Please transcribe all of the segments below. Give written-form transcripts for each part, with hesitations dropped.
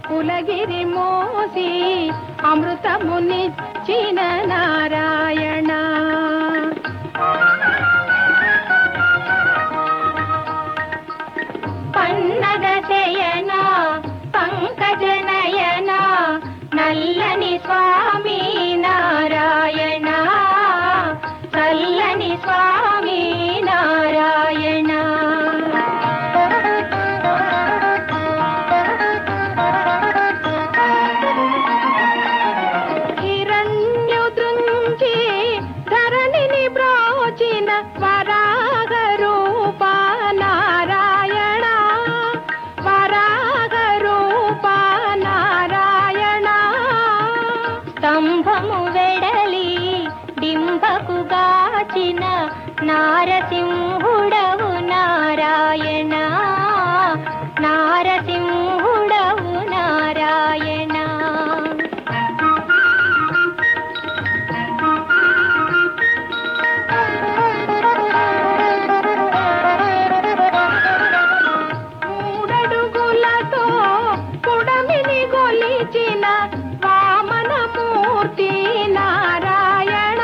కులగిరి మోసి అమృతమునిచ్చిన నారాయణ. పన్నగ శయన పంకజనయన నల్లని స్వామి నారాయణ, చల్లని స్వామి నారాయణ. హిరణ్యుదృంచి ధరణిని బ్రోచిన వరాగ రూప నారాయణ, వరాగ రూప నారాయణ. స్తంభము వెడలి డింబకు గాచిన నారసింహుడవు నారాయణ, నారసింహుడవు నారాయణ. మూడడుగులతో పుడమిని గొలిచిన వామనమూర్తి నారాయణ,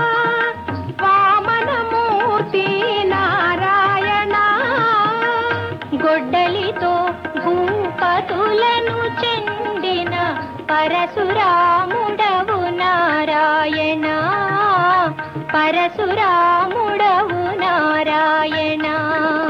వామనమూర్తి నారాయణ. గొడ్డలితో భూపతులను చెండిన పరశురాముడవు నారాయణ, పరశురాముడవు నారాయణ.